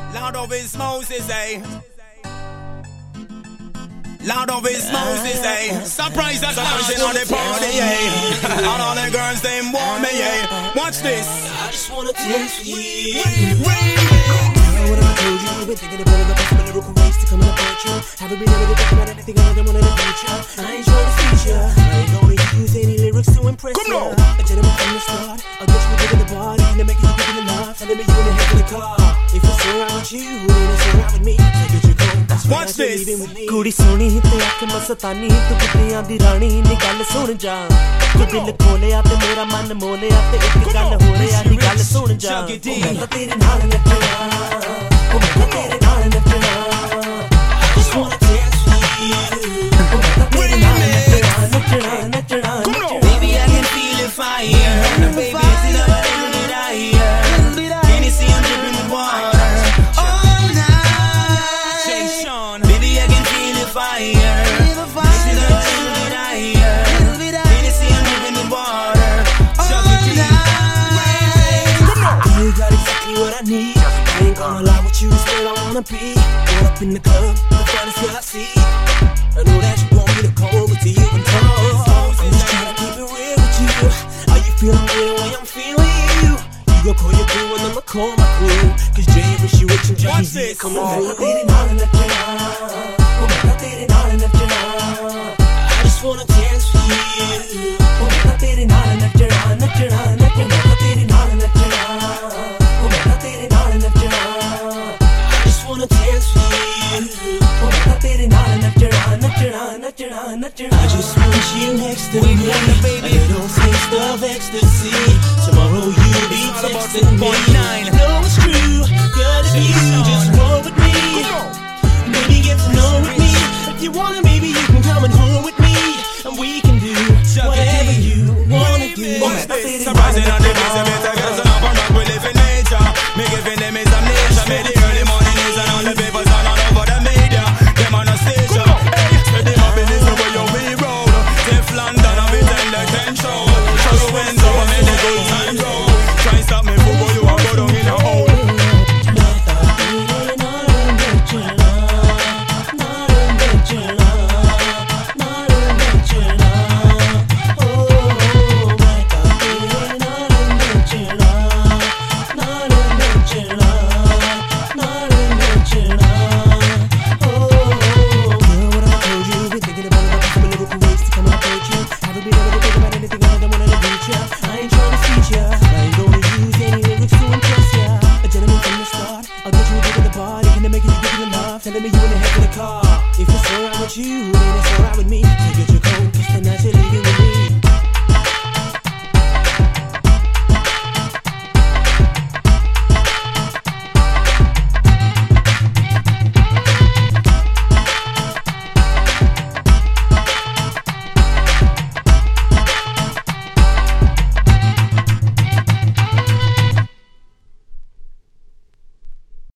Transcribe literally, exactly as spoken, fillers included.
Lord of his Moses, eh? Lord of his Moses, eh? Surprise as a dancing on the party, eh? And all the girls, they want me, eh? Watch this. I just wanna dance for you. What have I told you? You've been thinking about the possible lyrical ways to come and approach you. Haven't been able to think about anything other than one in the future. I ain't trying to feature. I ain't gonna use any lyrics to impress you. A gentleman from the start. I'll get you within the body and make you big enough. And let me you in the head of the car. If it's alright with you, then it's alright with me. Take it, you go. That's why Watch this. कुड़ी सोनी ते अख मस्तानी तू कुड़ियां दी रानी नी गल सुन जा तू दिल खोलिया ते मेरा मन मोलिया ते एक गल हो रिया नी गल सुन जा मैं तेरे नाल नचना मैं तेरे नाल नचना I just wanna dance for you. तेरे नाल नचना नचना नचना Baby, I can feel the fire. Baby, it's in our little bit higher. Can you see I'm dripping with water? All night. Jay Sean. Baby, I can feel the fire. It's in our little bit higher. Can you see I'm dripping with water? All night. You got exactly what I need. I ain't gonna lie with you, it's where I wanna be. Going up in the club, the finest girl I see. I know that you want me to come over to you and talk. I'm just trying to keep it real with you. Are you feeling me the way I'm feeling you? You go call your crew and I'ma call my crew. Cause Jay, Rich, you rich and Watch Jay-Z, this. come on. तेरे नाल नचना, ओ मैं तेरे नाल नचना. I just wanna dance for you. ओ मैं तेरे नाल नचना, नचना, नचना. मैं तेरे नाल नचना, ओ मैं तेरे नाल नचना. I just wanna dance for you. ओ मैं तेरे नाल नचना, नचना, नचना, नचना. I just want you next to me. A little taste of ecstasy. Tomorrow you'll be texting me. I know it's true, girl, if you just roll with me. Baby, get to know with me. If you wanna, maybe you can come and home with me. And we can do whatever you wanna do. Surprising on the days, I better get some up and rock, we live in nature. Me giving them is amnesia. Me the early morning is and all the papers and all over the media. Them on the station. Hey, spread them up in this way you we roll. Teflon down and we tell the control. Show you when so I make the good time roll. Try and stop me, football, you are go down in a hole. Telling me you in the head of the car. If it's alright with you, then it's alright with me. Take it, you go, kiss the night you're leaving.